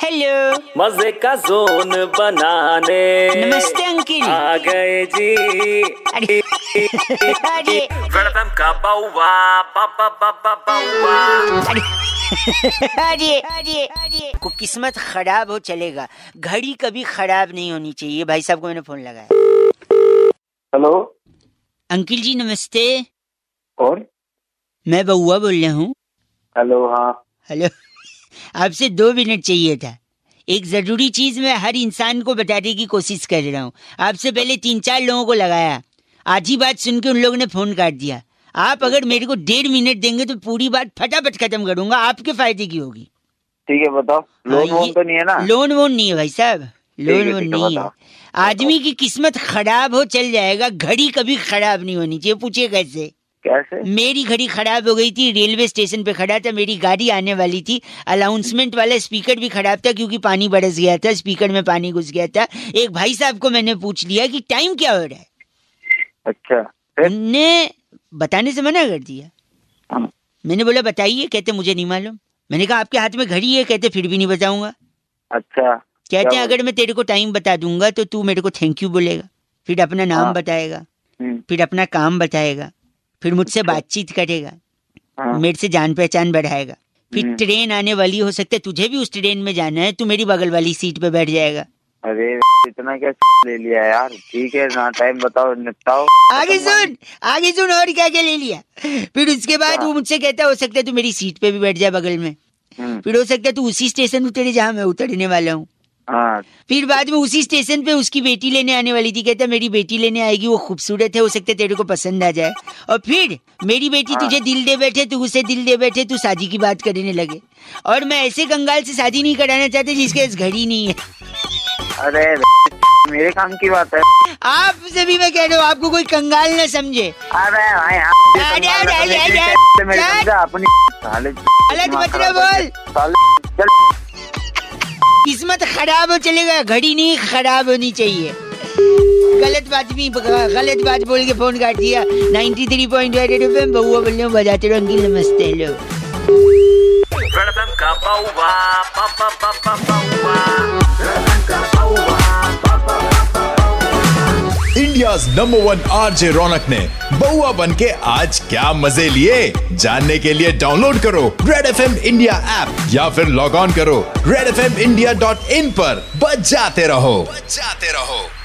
Hello, मजे का zone बनाने नमस्ते अंकिल। आ गए जी। अरे वेलकम का बाउवा बाबा बाबा बाउवा। अरे को किस्मत खराब हो चलेगा, घड़ी कभी खराब नहीं होनी चाहिए। भाई साहब को मैंने फोन लगाया। हेलो अंकिल जी नमस्ते, कौन? मैं बउआ बोल रहा हूँ। हेलो हाँ हेलो, आपसे 2 मिनट चाहिए था। एक जरूरी चीज मैं हर इंसान को बताने की कोशिश कर रहा हूँ। आपसे पहले 3-4 लोगों को लगाया, आधी बात सुन के उन लोगों ने फोन काट दिया। आप अगर मेरे को 1.5 मिनट देंगे तो पूरी बात फटाफट खत्म करूंगा, आपके फायदे की होगी। ठीक है बताओ। लोन हाँ, वोन तो नहीं है ना? लोन वोन नहीं है भाई साहब, लोन वोन नहीं है। आदमी की किस्मत खराब हो चल जाएगा, घड़ी कभी खराब नहीं होनी चाहिए। पूछिए कैसे? कैसे? मेरी घड़ी खराब हो गई थी, रेलवे स्टेशन पे खड़ा था, मेरी गाड़ी आने वाली थी। अनाउंसमेंट वाला स्पीकर भी खराब था क्योंकि पानी बरस गया था, स्पीकर में पानी घुस गया था। एक भाई साहब को मैंने पूछ लिया कि टाइम क्या हो रहा है, अच्छा उनने बताने से मना कर दिया। हाँ। मैंने बोला बताइए, कहते मुझे नहीं मालूम। मैंने कहा आपके हाथ में घड़ी है, कहते फिर भी नहीं बताऊंगा। अच्छा कहते हैं अगर मैं तेरे को टाइम बता दूंगा तो तू मेरे को थैंक यू बोलेगा, फिर अपना नाम हाँ। बताएगा, फिर अपना काम बताएगा, फिर मुझसे बातचीत करेगा, हाँ। मेरे से जान पहचान बढ़ाएगा। फिर ट्रेन आने वाली, हो सकता है तुझे भी उस ट्रेन में जाना है, तू मेरी बगल वाली सीट पे बैठ जाएगा। अरे इतना क्या ले लिया यार? ठीक है ना, टाइम बताओ, निपटाओ। आगे सुन और क्या क्या ले लिया। फिर उसके बाद वो मुझसे कहता हो सकता है तू मेरी सीट पे भी बैठ जाए बगल में, फिर हो सकता है तू उसी स्टेशन उतरे जहाँ मैं उतरने वाला हूँ। हाँ। फिर बाद में उसी स्टेशन पे उसकी बेटी लेने आने वाली थी, कहता मेरी बेटी लेने आएगी, वो खूबसूरत है, हो सकता है तेरे को पसंद आ जाए। और फिर मेरी बेटी तुझे दिल दे बैठे, तू उसे दिल दे बैठे, तू शादी की बात करने लगे। और मैं ऐसे कंगाल से शादी नहीं कराना चाहता जिसके पास घड़ी नहीं है। अरे मेरे काम की बात है। आपसे भी मैं कह रहा हूँ, आपको कोई कंगाल न समझे। अरे भाई गलत मत बोल, किस्मत खराब हो चलेगा, घड़ी नहीं खराब होनी चाहिए। गलत बात बोल के फोन काट दिया। 93.8 FM बउआ बोल रहे हो, बजाते रहो अंकिल। नमस्ते। Hello, India's number 1 RJ Raunak ने बउआ बन के आज क्या मजे लिए, जानने के लिए डाउनलोड करो रेड FM इंडिया ऐप या फिर लॉग ऑन करो redfmindia.in पर। बजाते रहो।